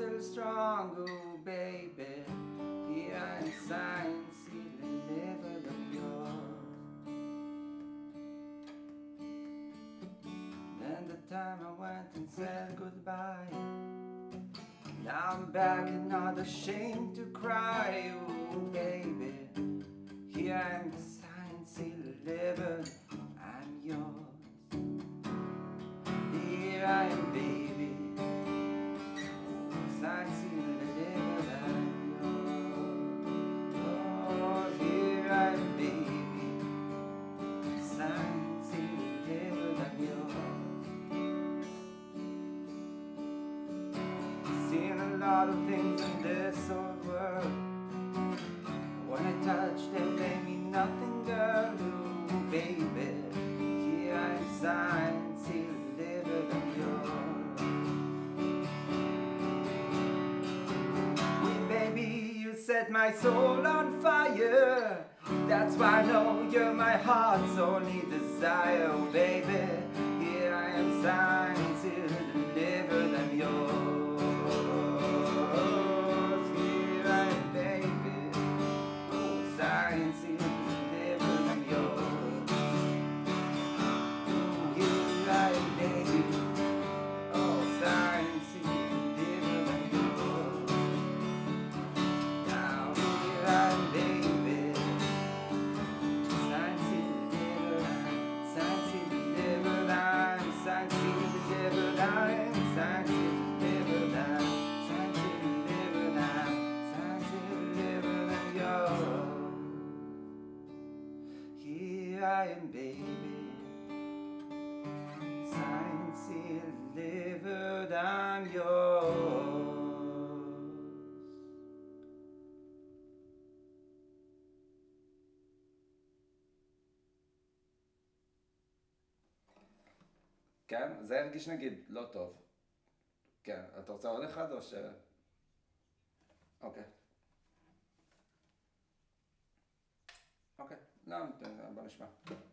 still strong, oh baby. Here I am signed, sealed, delivered of yours. Then the time I went and said goodbye. Now I'm back and not ashamed to cry, oh baby. Here I am signed, sealed, delivered, I'm yours. Here I am, baby. Signed, sealed, delivered, I'm yours. Oh, here I am, baby. Signed, sealed, delivered, I'm yours. Seen a lot of things in this old world. When I touch them, they mean nothing, girl. Oh, baby. Here I am signed, sealed, delivered, I'm yours. Well, baby, you set my soul on fire. That's why I know you're my heart's only desire. Oh, baby, here I am signed, sealed, delivered, I'm yours. Here I am, baby. Signed, sealed, delivered, I'm yours. Here I am, baby. Oh, signed, sealed, delivered, I'm yours. Now here I am, baby. Signed, sealed, delivered, signed, sealed, delivered, I'm signed, sealed, delivered, I'm signed, sealed, delivered, I'm signed, sealed, delivered, I'm signed, sealed, delivered, I'm yours. Here I am, baby. Signed, sealed, delivered, I'm yours. כן? זה הרגיש נגיד לא טוב. כן, אתה רוצה עוד אחד או ש... אוקיי. אוקיי, לא, בוא נשמע.